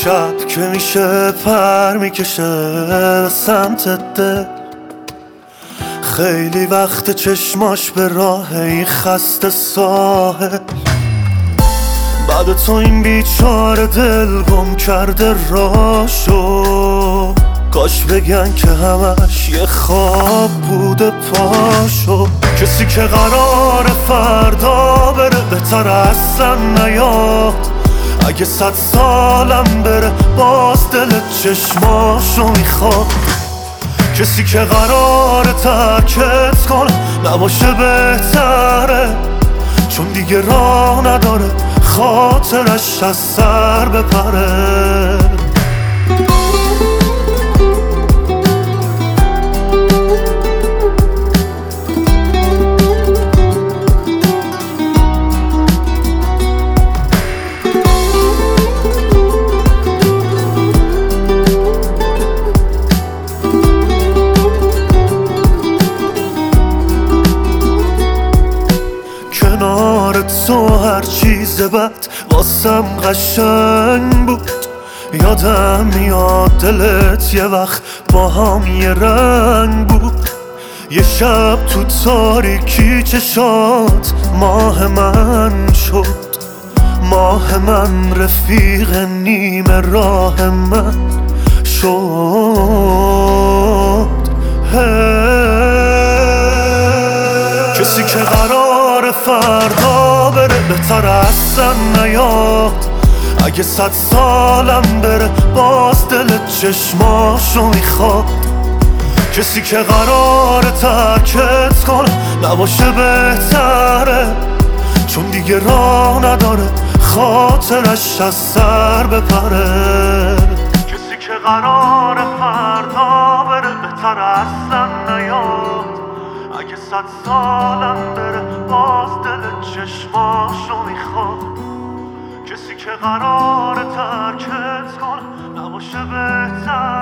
شب که میشه پر میکشه سمت ده، خیلی وقت چشماش به راه این خسته ساحل. بعد تو این بیچاره دل گم کرده راشو، کاش بگن که همش یه خواب بوده پاشو. کسی که قرار فردا بره بهتر اصلا نیاد، اگه 100 سالم بره باز دل چشماشو میخواد. کسی که قرار ترکت کنه نباشه بهتره، چون دیگه راه نداره خاطرش از سر بپره. کنارت تو هر چیز بد واسم قشنگ بود، یادم میاد دلت یه وقت با هم یه رنگ بود. یه شب تو تاریکی چشات ماه من شد، ماه من رفیق نیمه راه من شد. کسی که قرار فردا بره بهتر اصلا نیاد، اگه 100 سالم بره باز دل چشماشو میخواد. کسی که قرار ترکت کنه نباشه بهتره، چون دیگه راه نداره خاطرش از سر بپره. کسی که قرار فردا بره بهتر اصلا نیاد، اگه 100 سالم بره باز دل چشماشو میخواد. کسی که قرار ترکت کنه نباشه بهتر،